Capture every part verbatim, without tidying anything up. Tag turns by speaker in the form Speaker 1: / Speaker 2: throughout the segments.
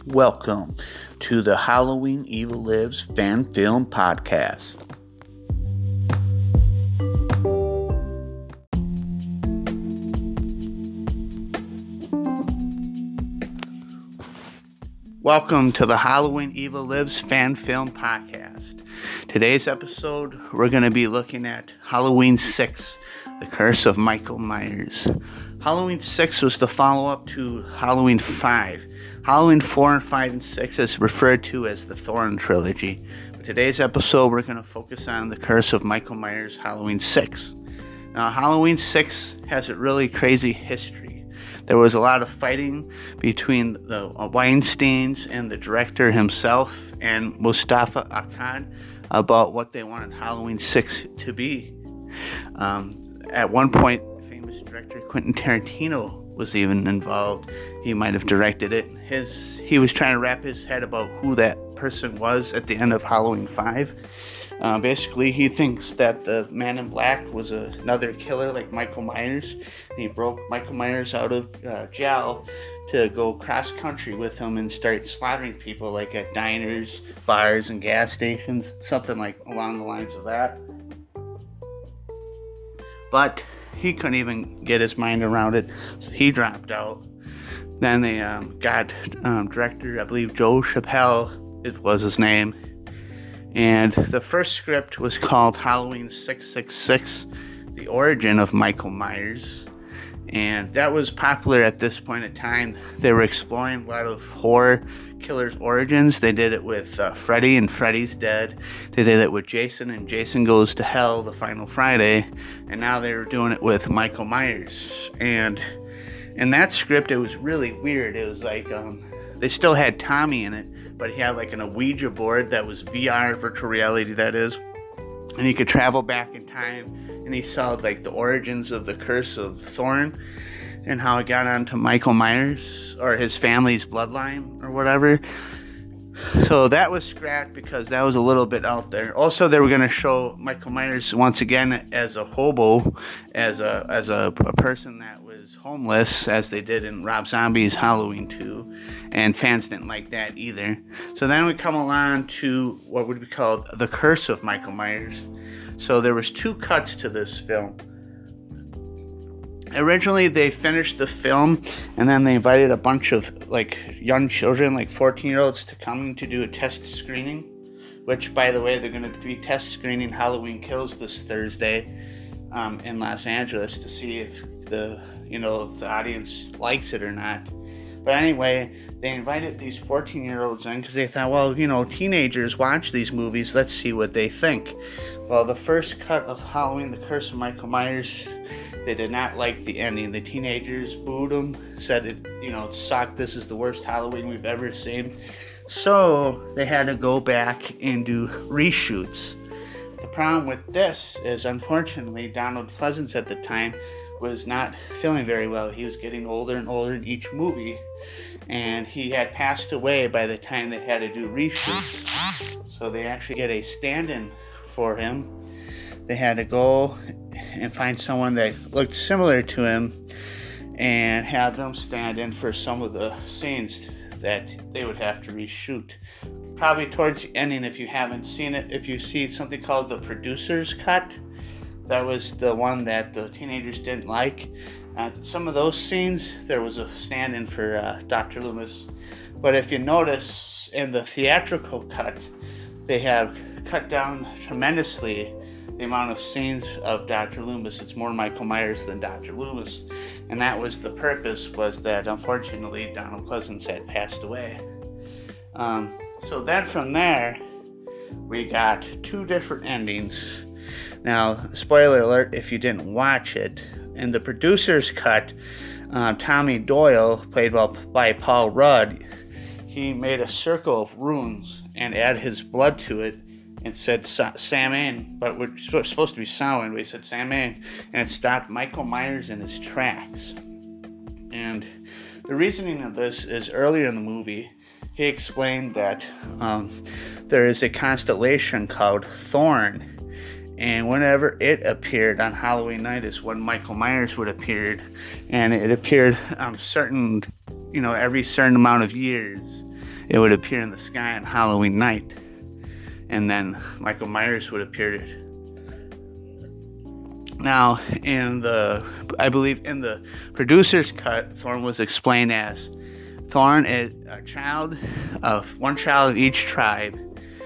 Speaker 1: Welcome to the Halloween Evil Lives Fan Film Podcast. Welcome to the Halloween Evil Lives Fan Film Podcast. Today's episode, we're going to be looking at Halloween six, The Curse of Michael Myers. Halloween six was the follow-up to Halloween five. Halloween four and five and six is referred to as the Thorn Trilogy. For today's episode, we're going to focus on The Curse of Michael Myers, Halloween six. Now, Halloween six has a really crazy history. There was a lot of fighting between the Weinsteins and the director himself and Mustafa Akkad about what they wanted Halloween six to be. Um, at one point, famous director Quentin Tarantino was even involved. He might have directed it. His he was trying to wrap his head about who that person was at the end of Halloween five. Uh, basically, he thinks that the Man in Black was a, another killer like Michael Myers. And he broke Michael Myers out of uh, jail to go cross-country with him and start slaughtering people, like at diners, bars, and gas stations, something like along the lines of that. But he couldn't even get his mind around it, so he dropped out. Then they um, got um, director, I believe Joe Chappelle, it was his name. And the first script was called Halloween six six six, The Origin of Michael Myers. And that was popular at this point in time. They were exploring a lot of horror killers' origins. They did it with uh, Freddy and Freddy's Dead. They did it with Jason and Jason Goes to Hell, The Final Friday. And now they were doing it with Michael Myers. And in that script, it was really weird. It was like, um, they still had Tommy in it, but he had like an Ouija board that was V R, virtual reality that is. And he could travel back in time, and he saw like the origins of the curse of Thorn and how it got onto Michael Myers or his family's bloodline or whatever. So that was scrapped because that was a little bit out there. Also, they were going to show Michael Myers once again as a hobo, as a as a, a person that was homeless, as they did in Rob Zombie's Halloween two, and fans didn't like that either. So then we come along to what would be called The Curse of Michael Myers. So there was two cuts to this film. Originally, they finished the film, and then they invited a bunch of like young children, like fourteen-year-olds, to come to do a test screening. Which, by the way, they're going to be test screening Halloween Kills this Thursday um, in Los Angeles to see if the you know if the audience likes it or not. But anyway, they invited these fourteen-year-olds in because they thought, well, you know, teenagers watch these movies. Let's see what they think. Well, the first cut of Halloween: The Curse of Michael Myers, they did not like the ending. The teenagers booed them, said it, you know, sucked. This is the worst Halloween we've ever seen. So they had to go back and do reshoots. The problem with this is, unfortunately, Donald Pleasence at the time was not feeling very well. He was getting older and older in each movie, and he had passed away by the time they had to do reshoots. So they actually get a stand-in for him. They had to go and find someone that looked similar to him and have them stand in for some of the scenes that they would have to reshoot. Probably towards the ending, if you haven't seen it, if you see something called the producer's cut, that was the one that the teenagers didn't like. Uh, some of those scenes, there was a stand-in for uh, Doctor Loomis. But if you notice, in the theatrical cut, they have cut down tremendously the amount of scenes of Doctor Loomis. It's more Michael Myers than Doctor Loomis. And that was the purpose, was that unfortunately Donald Pleasence had passed away. Um, so then from there, we got two different endings. Now, spoiler alert if you didn't watch it, in the producer's cut, uh, Tommy Doyle, played by Paul Rudd, he made a circle of runes and added his blood to it and said Samhain, but we're supposed to be Samhain, but he said Samhain, and it stopped Michael Myers in his tracks. And the reasoning of this is, earlier in the movie, he explained that um, there is a constellation called Thorn, and whenever it appeared on Halloween night is when Michael Myers would appear, and it appeared um, certain, you know, every certain amount of years. it would appear in the sky on Halloween night, and then Michael Myers would appear. Now, in the, I believe in the producer's cut, Thorn was explained as Thorn is a child of one child of each tribe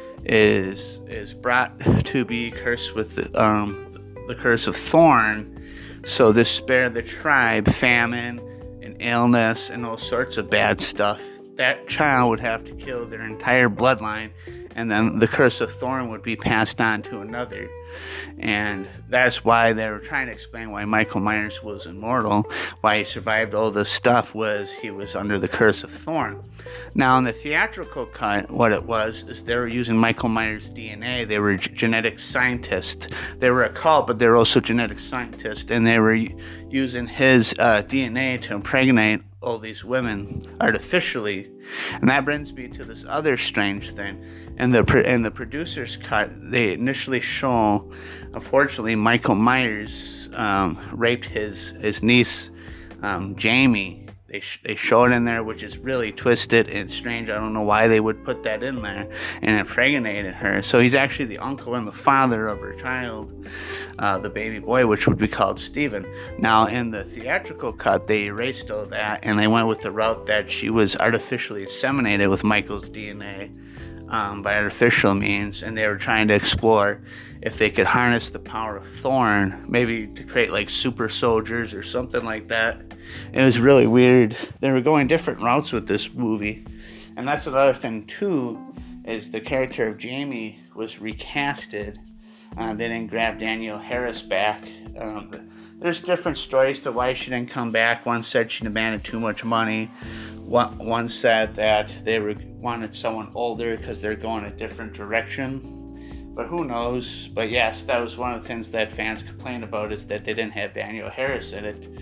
Speaker 1: is is brought to be cursed with the, um, the curse of Thorn. So this spared the tribe famine and illness and all sorts of bad stuff. That child would have to kill their entire bloodline, and then the curse of Thorn would be passed on to another. And that's why they were trying to explain why Michael Myers was immortal, why he survived all this stuff, was he was under the curse of Thorn. Now, in the theatrical cut, what it was is they were using Michael Myers' D N A. They were g- genetic scientists. They were a cult, but they were also genetic scientists, and they were using his uh, D N A to impregnate all these women artificially. And that brings me to this other strange thing. In the in the producer's cut, they initially show, unfortunately, Michael Myers um, raped his his niece, um, Jamie. They sh- they show it in there, which is really twisted and strange. I don't know why they would put that in there, and impregnated her. So he's actually the uncle and the father of her child, uh, the baby boy, which would be called Stephen. Now, in the theatrical cut, they erased all that, and they went with the route that she was artificially inseminated with Michael's D N A. Um, by artificial means, and they were trying to explore if they could harness the power of Thorn, maybe to create like super soldiers or something like that. It was really weird. They were going different routes with this movie, and that's another thing too, is the character of Jamie was recasted. Uh, they didn't grab Danielle Harris back. Um, there's different stories to why she didn't come back. One said she demanded too much money. One, one said that they were, wanted someone older because they're going a different direction. But who knows? But yes, that was one of the things that fans complained about, is that they didn't have Danielle Harris in it.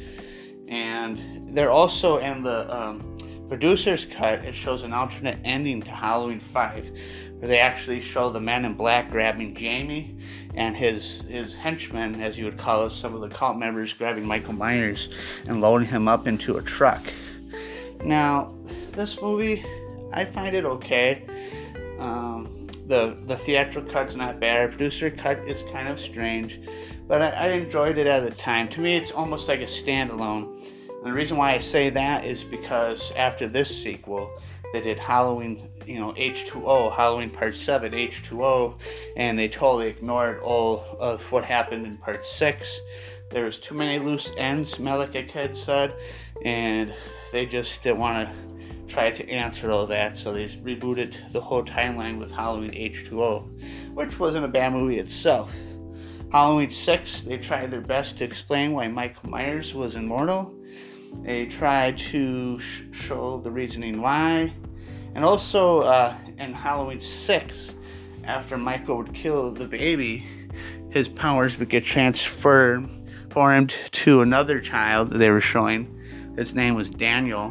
Speaker 1: And they're also in the um, producer's cut, it shows an alternate ending to Halloween five, where they actually show the men in black grabbing Jamie and his his henchmen, as you would call it, some of the cult members, grabbing Michael Myers and loading him up into a truck. Now, this movie, I find it okay. Um, the the theatrical cut's not bad. Producer cut is kind of strange, but I, I enjoyed it at the time. To me, it's almost like a standalone. And the reason why I say that is because after this sequel, they did Halloween, you know, H two O, Halloween Part seven, H two O, and they totally ignored all of what happened in Part six. There was too many loose ends, Malika Kid said, and they just didn't want to try to answer all that, so they rebooted the whole timeline with Halloween H two O, which wasn't a bad movie itself. Halloween six, they tried their best to explain why Michael Myers was immortal. They tried to sh- show the reasoning why. And also, uh, in Halloween six, after Michael would kill the baby, his powers would get transferred formed to another child that they were showing. His name was Daniel.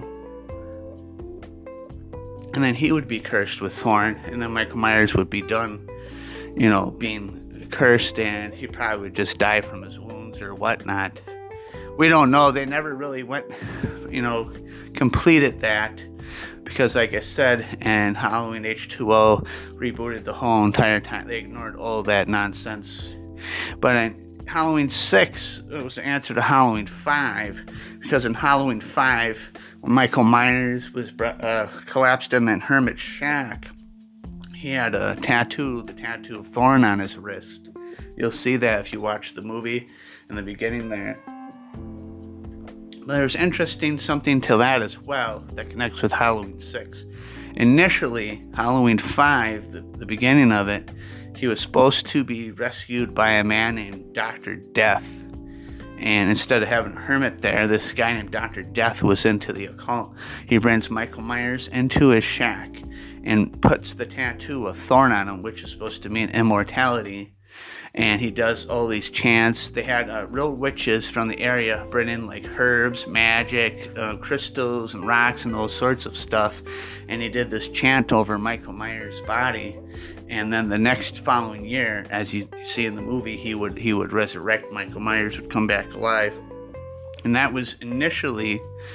Speaker 1: And then he would be cursed with Thorn, and then Michael Myers would be done, you know, being cursed, and he probably would just die from his wounds or whatnot. We don't know. They never really went, you know, completed that, because like I said, and Halloween H two O rebooted the whole entire time. They ignored all that nonsense. But in Halloween six, it was the answer to Halloween five, because in Halloween five, when Michael Myers was uh, collapsed in that hermit shack, he had a tattoo, the tattoo of Thorn on his wrist. You'll see that if you watch the movie in the beginning there. There's interesting something to that as well that connects with Halloween six. Initially, Halloween five, the, the beginning of it, he was supposed to be rescued by a man named Doctor Death. And instead of having a hermit there, this guy named Doctor Death was into the occult. He brings Michael Myers into his shack and puts the tattoo of Thorn on him, which is supposed to mean immortality. And he does all these chants. They had uh, real witches from the area bring in like herbs, magic, uh, crystals, and rocks, and all sorts of stuff. And he did this chant over Michael Myers' body. And then the next following year, as you see in the movie, he would he would resurrect. Michael Myers would come back alive. And that was initially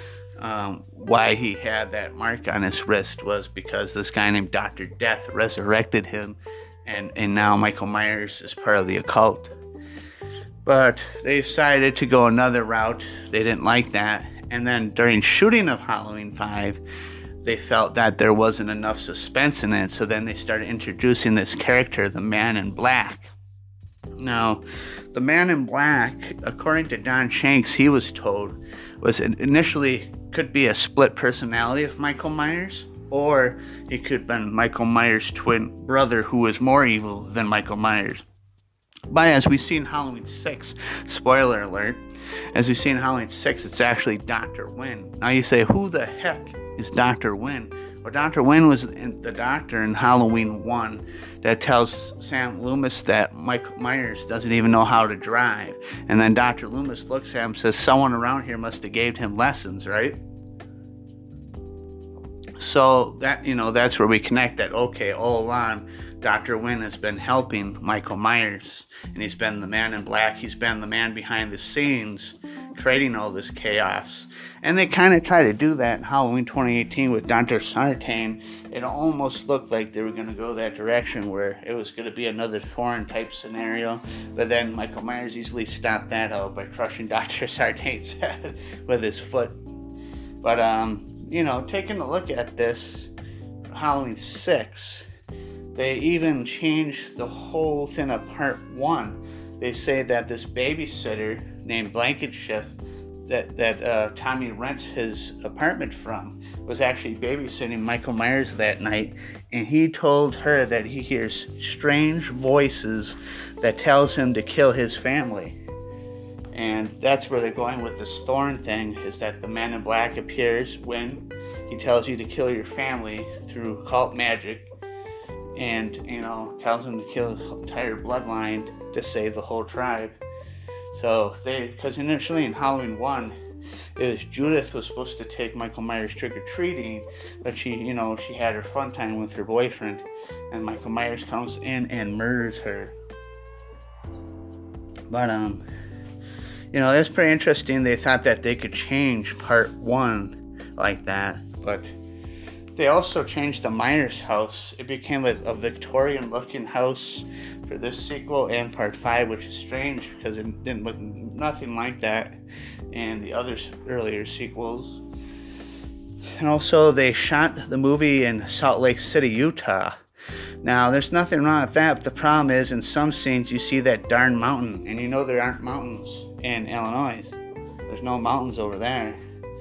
Speaker 1: um, why he had that mark on his wrist was because this guy named Doctor Death resurrected him, and, and now Michael Myers is part of the occult. But they decided to go another route. They didn't like that. And then during shooting of Halloween five, they felt that there wasn't enough suspense in it, so then they started introducing this character, the Man in Black. Now, the Man in Black, according to Don Shanks, he was told, was initially could be a split personality of Michael Myers, or he could have been Michael Myers' twin brother who was more evil than Michael Myers. But as we see in Halloween six, spoiler alert, as we see in Halloween six, it's actually Doctor Wynn. Now you say, who the heck is Doctor Wynn? Well, Doctor Wynn was in, the doctor in Halloween one that tells Sam Loomis that Michael Myers doesn't even know how to drive. And then Doctor Loomis looks at him and says, someone around here must have gave him lessons, right? So that, you know, that's where we connect that, okay, all along, Doctor Wynn has been helping Michael Myers, and he's been the Man in Black. He's been the man behind the scenes, creating all this chaos. And they kind of try to do that in Halloween twenty eighteen with Doctor Sartain. It almost looked like they were going to go that direction, where it was going to be another Thorn type scenario. But then Michael Myers easily stopped that out by crushing Doctor Sartain's head with his foot. But um. You know, taking a look at this, Halloween six, they even changed the whole thing of part one. They say that this babysitter named Blankenship that, that uh, Tommy rents his apartment from was actually babysitting Michael Myers that night, and he told her that he hears strange voices that tells him to kill his family. And that's where they're going with this Thorn thing, is that the Man in Black appears when he tells you to kill your family through cult magic, and, you know, tells him to kill the entire bloodline to save the whole tribe. So they, because initially in Halloween one, it was Judith was supposed to take Michael Myers trick-or-treating, but she, you know, she had her fun time with her boyfriend, and Michael Myers comes in and murders her. But, um... you know, it's pretty interesting. They thought that they could change part one like that, but they also changed the Myers house. It became a, a Victorian-looking house for this sequel and part five, which is strange because it didn't look nothing like that in the other earlier sequels. And also, they shot the movie in Salt Lake City, Utah. Now, there's nothing wrong with that, but the problem is in some scenes you see that darn mountain, and you know there aren't mountains in Illinois. There's no mountains over there.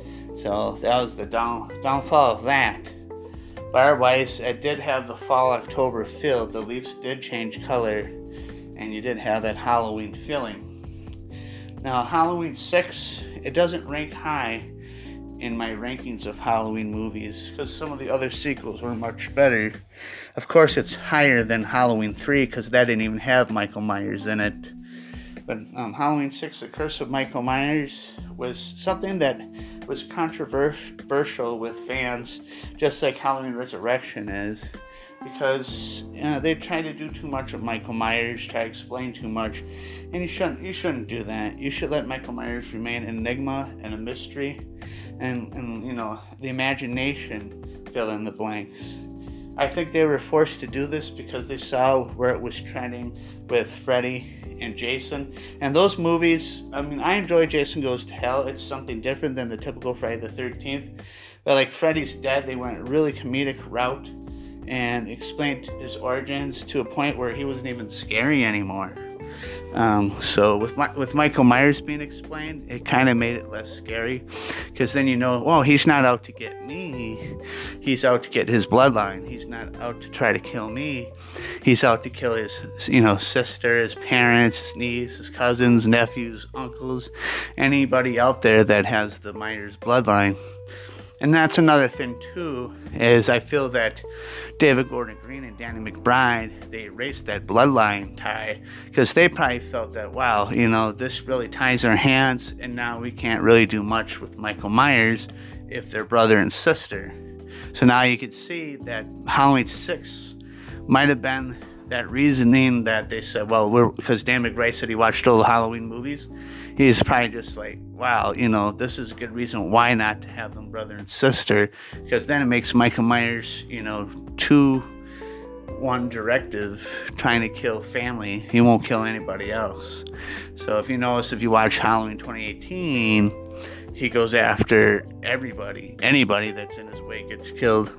Speaker 1: So that was the down, downfall of that. But otherwise, it did have the fall October feel. The leaves did change color, and you did have that Halloween feeling. Now, Halloween six, it doesn't rank high in my rankings of Halloween movies because some of the other sequels were much better. Of course, it's higher than Halloween three because that didn't even have Michael Myers in it. But um, Halloween six, The Curse of Michael Myers, was something that was controversial with fans, just like Halloween Resurrection is, because you know, they try to do too much of Michael Myers, try to explain too much, and you shouldn't. You shouldn't do that. You should let Michael Myers remain an enigma and a mystery, and and you know the imagination fill in the blanks. I think they were forced to do this because they saw where it was trending with Freddy and Jason. And those movies, I mean, I enjoy Jason Goes to Hell. It's something different than the typical Friday the thirteenth. But like Freddy's Dead, they went a really comedic route and explained his origins to a point where he wasn't even scary anymore. Um, so with my, with Michael Myers being explained, it kind of made it less scary, because then you know, well, he's not out to get me, he's out to get his bloodline. He's not out to try to kill me, he's out to kill his, you know, sister, his parents, his niece, his cousins, nephews, uncles, anybody out there that has the Myers bloodline. And that's another thing too, is I feel that David Gordon Green and Danny McBride, they erased that bloodline tie, because they probably felt that, wow, you know, this really ties our hands, and now we can't really do much with Michael Myers if they're brother and sister. So now you can see that Halloween six might have been that reasoning that they said, well, we're, because Dan McBride said he watched all the Halloween movies, he's probably just like, wow, you know, this is a good reason why not to have them brother and sister, because then it makes Michael Myers, you know, two, one directive, trying to kill family. He won't kill anybody else. So if you notice, if you watch Halloween twenty eighteen, he goes after everybody. Anybody that's in his way gets killed.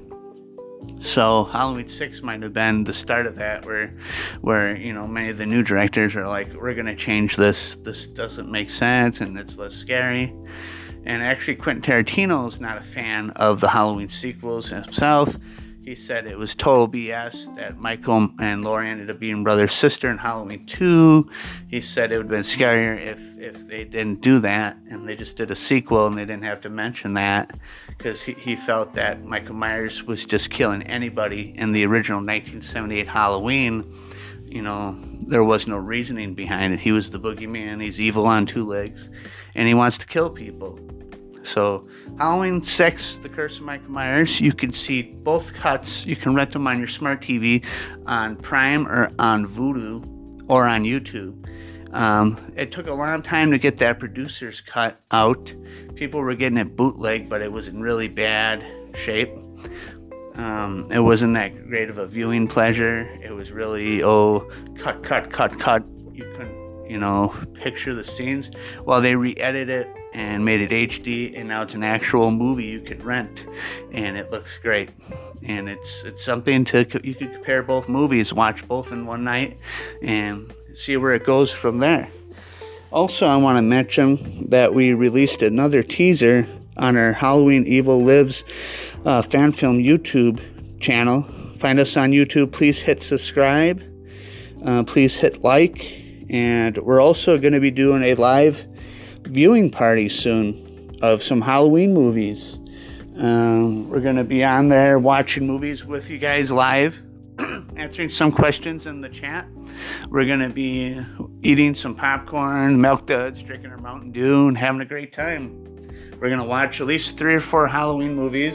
Speaker 1: So Halloween six might have been the start of that, where, where you know, many of the new directors are like, we're going to change this. This doesn't make sense, and it's less scary. And actually, Quentin Tarantino is not a fan of the Halloween sequels himself. He said it was total B S that Michael and Laurie ended up being brother-sister in Halloween two. He said it would have been scarier if, if they didn't do that, and they just did a sequel and they didn't have to mention that, because he, he felt that Michael Myers was just killing anybody in the original nineteen seventy-eight Halloween. You know, there was no reasoning behind it. He was the boogeyman. He's evil on two legs, and he wants to kill people. So Halloween six, The Curse of Michael Myers, you can see both cuts. You can rent them on your smart T V, on Prime or on Vudu or on YouTube. Um, it took a long time to get that producer's cut out. People were getting it bootleg, but it was in really bad shape. Um, it wasn't that great of a viewing pleasure. It was really, oh, cut, cut, cut, cut. You couldn't, you know, picture the scenes. Well, they re-edited it and made it H D, and now it's an actual movie you could rent, and it looks great. And it's it's something to, you could compare both movies, watch both in one night, and see where it goes from there. Also, I want to mention that we released another teaser on our Halloween Evil Lives uh, fan film YouTube channel. Find us on YouTube. Please hit subscribe. Uh, please hit like. And we're also going to be doing a live viewing party soon of some Halloween movies. Um, we're going to be on there watching movies with you guys live, answering some questions in the chat. We're going to be eating some popcorn, milk duds, drinking our Mountain Dew, and having a great time. We're going to watch at least three or four Halloween movies,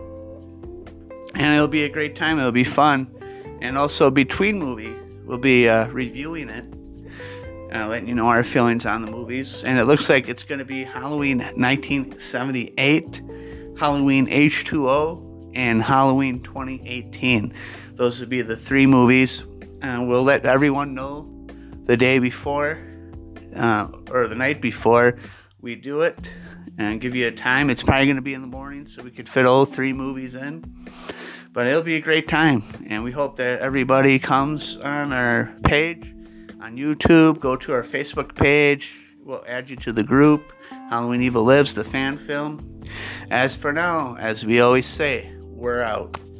Speaker 1: and it'll be a great time. It'll be fun. And also, between movie, we'll be uh, reviewing it, Uh, letting you know our feelings on the movies. And it looks like it's going to be Halloween nineteen seventy-eight, Halloween H two O, and Halloween twenty eighteen. Those would be the three movies. And uh, we'll let everyone know the day before, uh, or the night before we do it, and give you a time. It's probably going to be in the morning, so we could fit all three movies in. But it'll be a great time. And we hope that everybody comes on our page on YouTube. Go to our Facebook page. We'll add you to the group, Halloween Evil Lives, the fan film. As for now, as we always say, we're out.